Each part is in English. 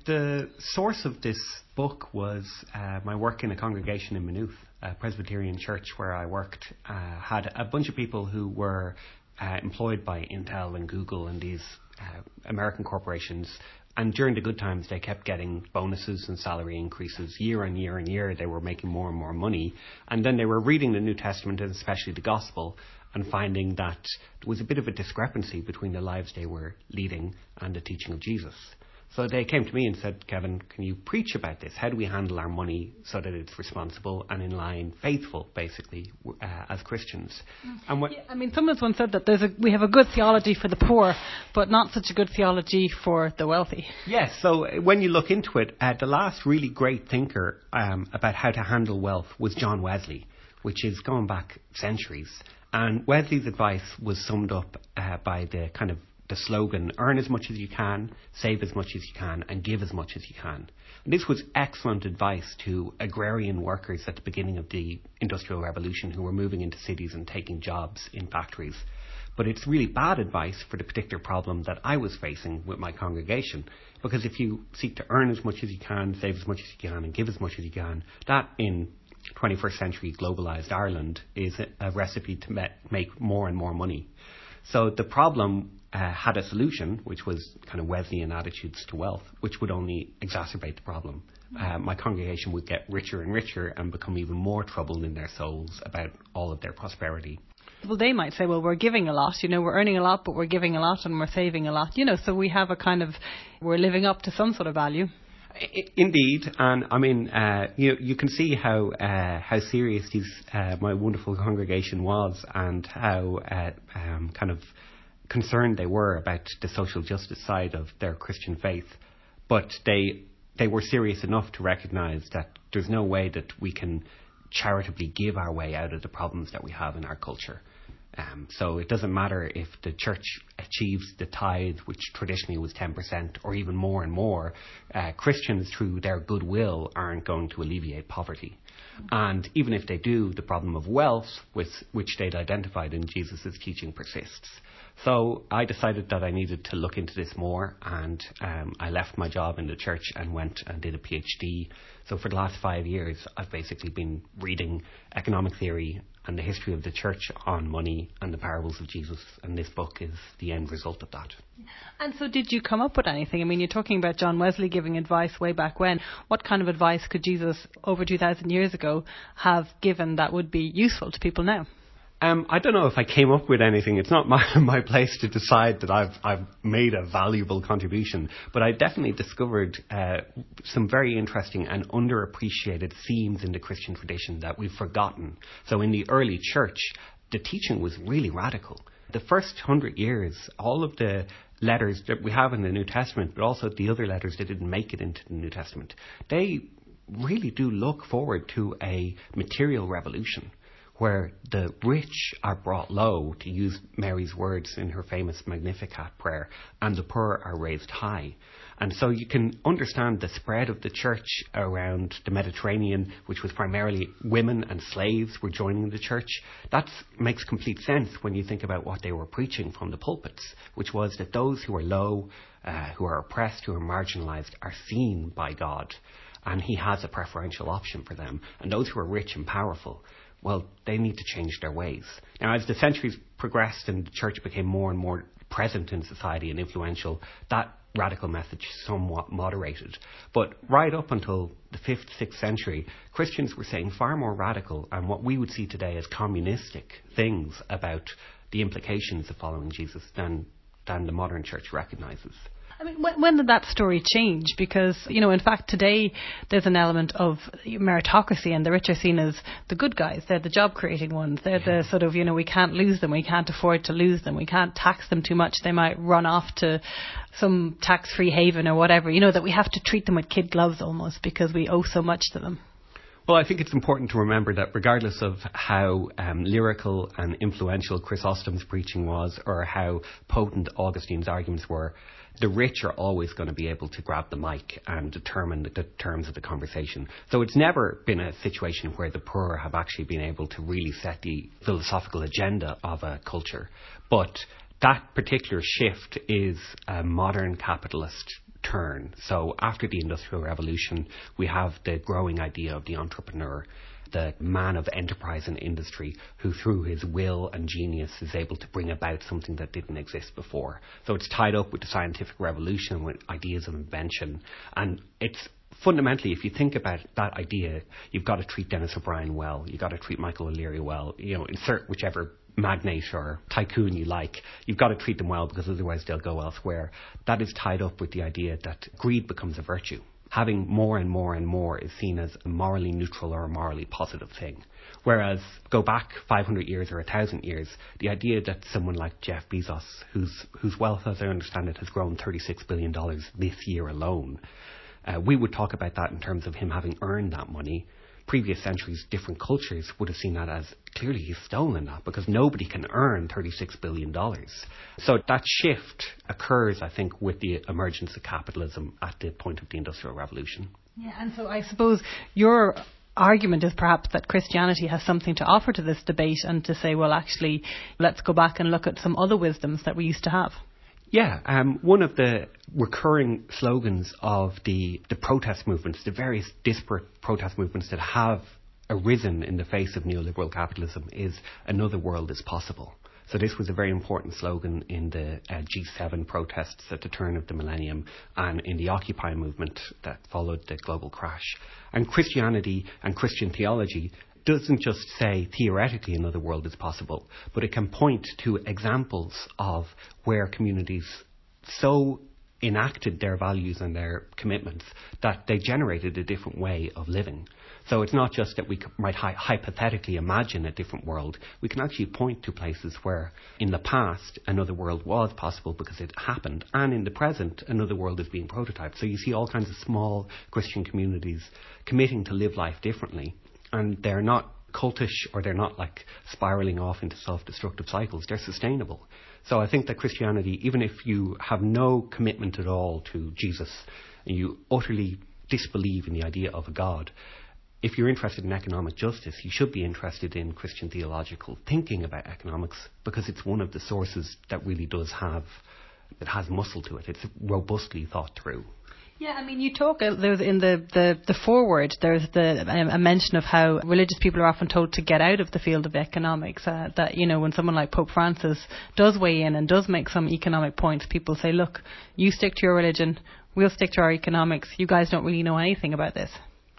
the source of this book was my work in a congregation in Maynooth, a Presbyterian church where I worked, had a bunch of people who were employed by Intel and Google and these American corporations. And during the good times, they kept getting bonuses and salary increases year on year and year. They were making more and more money. And then they were reading the New Testament, and especially the Gospel, and finding that there was a bit of a discrepancy between the lives they were leading and the teaching of Jesus. So they came to me and said, Kevin, can you preach about this? How do we handle our money so that it's responsible and in line, faithful, basically, as Christians? And someone once said that we have a good theology for the poor, but not such a good theology for the wealthy. Yes, so when you look into it, the last really great thinker about how to handle wealth was John Wesley, which is going back centuries. And Wesley's advice was summed up by the slogan, earn as much as you can, save as much as you can, and give as much as you can. And this was excellent advice to agrarian workers at the beginning of the Industrial Revolution who were moving into cities and taking jobs in factories. But it's really bad advice for the particular problem that I was facing with my congregation, because if you seek to earn as much as you can, save as much as you can, and give as much as you can, that in 21st century globalized Ireland is a recipe to make more and more money. So the problem had a solution, which was kind of Wesleyan attitudes to wealth, which would only exacerbate the problem. My congregation would get richer and richer and become even more troubled in their souls about all of their prosperity. Well, they might say, well, we're giving a lot, we're earning a lot, but we're giving a lot and we're saving a lot, so we have we're living up to some sort of value. Indeed, and I mean, you can see how serious my wonderful congregation was, and how kind of concerned they were about the social justice side of their Christian faith. But they were serious enough to recognise that there's no way that we can charitably give our way out of the problems that we have in our culture. So it doesn't matter if the church achieves the tithe, which traditionally was 10%, or even more and more. Christians, through their goodwill, aren't going to alleviate poverty. And even if they do, the problem of wealth, which they'd identified in Jesus' teaching, persists. So I decided that I needed to look into this more, and I left my job in the church and went and did a PhD. So for the last 5 years, I've basically been reading economic theory and the history of the church on money and the parables of Jesus, and this book is the end result of that. And so did you come up with anything? I mean, you're talking about John Wesley giving advice way back when. What kind of advice could Jesus, over 2,000 years ago, have given that would be useful to people now? I don't know if I came up with anything. It's not my place to decide that I've made a valuable contribution, but I definitely discovered some very interesting and underappreciated themes in the Christian tradition that we've forgotten. So in the early church, the teaching was really radical. The first 100 years, all of the letters that we have in the New Testament, but also the other letters that didn't make it into the New Testament, they really do look forward to a material revolution, where the rich are brought low, to use Mary's words in her famous Magnificat prayer, and the poor are raised high. And so you can understand the spread of the church around the Mediterranean, which was primarily women and slaves were joining the church. That makes complete sense when you think about what they were preaching from the pulpits, which was that those who are low, who are oppressed, who are marginalized, are seen by God, and he has a preferential option for them. And those who are rich and powerful, well, they need to change their ways. Now, as the centuries progressed and the church became more and more present in society and influential, that radical message somewhat moderated. But right up until the 5th, 6th century, Christians were saying far more radical and what we would see today as communistic things about the implications of following Jesus than the modern church recognizes. I mean, when did that story change? Because, in fact, today there's an element of meritocracy, and the rich are seen as the good guys. They're the job-creating ones. They're the sort of, we can't lose them. We can't afford to lose them. We can't tax them too much. They might run off to some tax-free haven or whatever. That we have to treat them with kid gloves almost because we owe so much to them. Well, I think it's important to remember that regardless of how lyrical and influential Chrysostom's preaching was, or how potent Augustine's arguments were, the rich are always going to be able to grab the mic and determine the terms of the conversation. So it's never been a situation where the poor have actually been able to really set the philosophical agenda of a culture. But that particular shift is a modern capitalist turn. So after the Industrial Revolution, we have the growing idea of the entrepreneur, the man of enterprise and industry who through his will and genius is able to bring about something that didn't exist before. So it's tied up with the scientific revolution, with ideas of invention. And it's fundamentally, if you think about that idea, you've got to treat Dennis O'Brien well. You've got to treat Michael O'Leary well. Insert whichever magnate or tycoon you like. You've got to treat them well because otherwise they'll go elsewhere. That is tied up with the idea that greed becomes a virtue. Having more and more and more is seen as a morally neutral or a morally positive thing. Whereas, go back 500 years or 1,000 years, the idea that someone like Jeff Bezos, whose wealth, as I understand it, has grown $36 billion this year alone, we would talk about that in terms of him having earned that money. Previous centuries, different cultures would have seen that as clearly he's stolen that because nobody can earn $36 billion. So that shift occurs, I think, with the emergence of capitalism at the point of the Industrial Revolution. Yeah, and so I suppose your argument is perhaps that Christianity has something to offer to this debate and to say, well, actually, let's go back and look at some other wisdoms that we used to have. Yeah, one of the recurring slogans of the protest movements, the various disparate protest movements that have arisen in the face of neoliberal capitalism is another world is possible. So this was a very important slogan in the G7 protests at the turn of the millennium and in the Occupy movement that followed the global crash. And Christianity and Christian theology doesn't just say theoretically another world is possible, but it can point to examples of where communities so enacted their values and their commitments that they generated a different way of living. So it's not just that we might hypothetically imagine a different world. We can actually point to places where in the past another world was possible because it happened, and in the present another world is being prototyped. So you see all kinds of small Christian communities committing to live life differently. And they're not cultish or they're not like spiraling off into self-destructive cycles. They're sustainable. So I think that Christianity, even if you have no commitment at all to Jesus and you utterly disbelieve in the idea of a God, if you're interested in economic justice, you should be interested in Christian theological thinking about economics because it's one of the sources that really that has muscle to it. It's robustly thought through. Yeah, I mean, you talk, there's in the foreword, there's a mention of how religious people are often told to get out of the field of economics, that, when someone like Pope Francis does weigh in and does make some economic points, people say, look, you stick to your religion, we'll stick to our economics, you guys don't really know anything about this.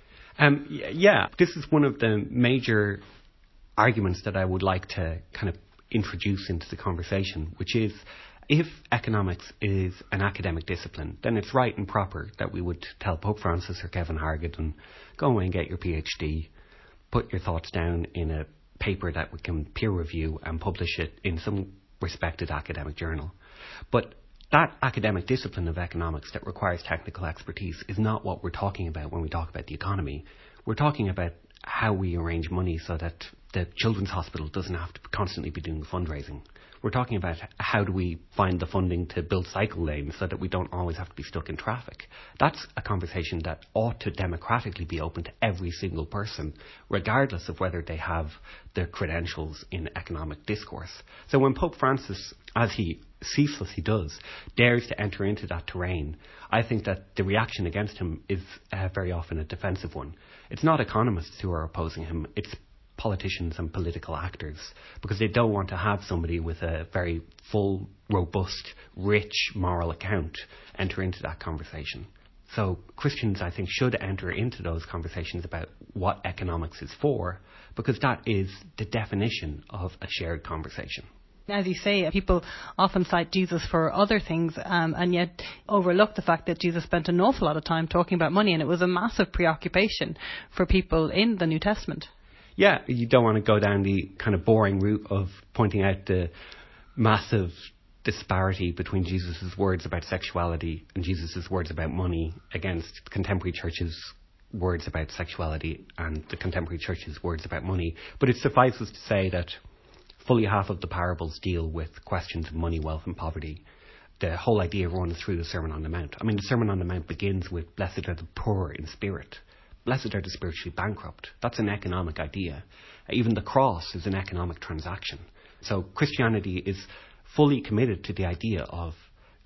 Yeah, this is one of the major arguments that I would like to kind of introduce into the conversation, which is, if economics is an academic discipline, then it's right and proper that we would tell Pope Francis or Kevin Hargadon, go away and get your PhD, put your thoughts down in a paper that we can peer review and publish it in some respected academic journal. But that academic discipline of economics that requires technical expertise is not what we're talking about when we talk about the economy. We're talking about how we arrange money so that the Children's Hospital doesn't have to constantly be doing fundraising. We're talking about how do we find the funding to build cycle lanes so that we don't always have to be stuck in traffic. That's a conversation that ought to democratically be open to every single person, regardless of whether they have their credentials in economic discourse. So when Pope Francis, as he ceaselessly does, dares to enter into that terrain, I think that the reaction against him is very often a defensive one. It's not economists who are opposing him, it's politicians and political actors, because they don't want to have somebody with a very full, robust, rich moral account enter into that conversation. So Christians, I think, should enter into those conversations about what economics is for, because that is the definition of a shared conversation. As you say, people often cite Jesus for other things and yet overlook the fact that Jesus spent an awful lot of time talking about money, and it was a massive preoccupation for people in the New Testament. Yeah, you don't want to go down the kind of boring route of pointing out the massive disparity between Jesus' words about sexuality and Jesus' words about money against the contemporary church's words about sexuality and the contemporary church's words about money. But it suffices to say that fully half of the parables deal with questions of money, wealth and poverty. The whole idea runs through the Sermon on the Mount. I mean, the Sermon on the Mount begins with, blessed are the poor in spirit. Blessed are the spiritually bankrupt. That's an economic idea. Even the cross is an economic transaction. So Christianity is fully committed to the idea of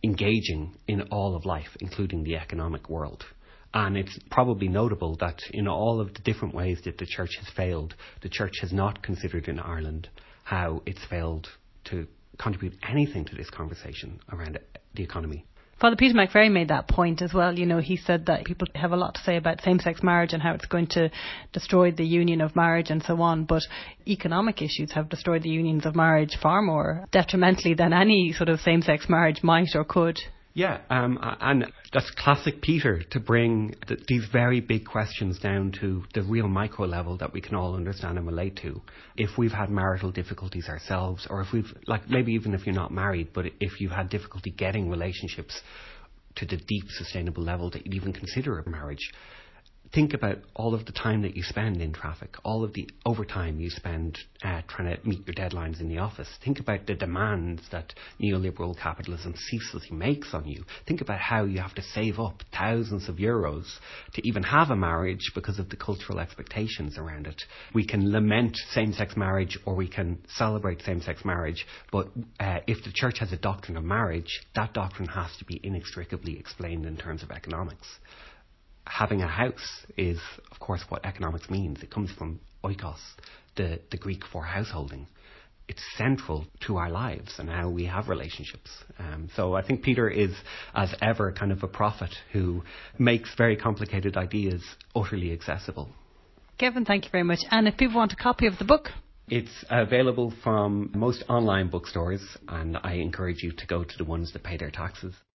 engaging in all of life, including the economic world. And it's probably notable that in all of the different ways that the church has failed, the church has not considered in Ireland how it's failed to contribute anything to this conversation around the economy. Father Peter McVerry made that point as well. You know, he said that people have a lot to say about same-sex marriage and how it's going to destroy the union of marriage and so on, but economic issues have destroyed the unions of marriage far more detrimentally than any sort of same-sex marriage might or could. Yeah, and that's classic Peter, to bring these very big questions down to the real micro level that we can all understand and relate to. If we've had marital difficulties ourselves, or if we've, like, maybe even if you're not married, but if you've had difficulty getting relationships to the deep sustainable level that you'd even consider a marriage, think about all of the time that you spend in traffic, all of the overtime you spend trying to meet your deadlines in the office. Think about the demands that neoliberal capitalism ceaselessly makes on you. Think about how you have to save up thousands of euros to even have a marriage because of the cultural expectations around it. We can lament same-sex marriage or we can celebrate same-sex marriage, but if the church has a doctrine of marriage, that doctrine has to be inextricably explained in terms of economics. Having a house is, of course, what economics means. It comes from oikos, the Greek for householding. It's central to our lives and how we have relationships. So I think Peter is, as ever, kind of a prophet who makes very complicated ideas utterly accessible. Kevin, thank you very much. And if people want a copy of the book? It's available from most online bookstores, and I encourage you to go to the ones that pay their taxes.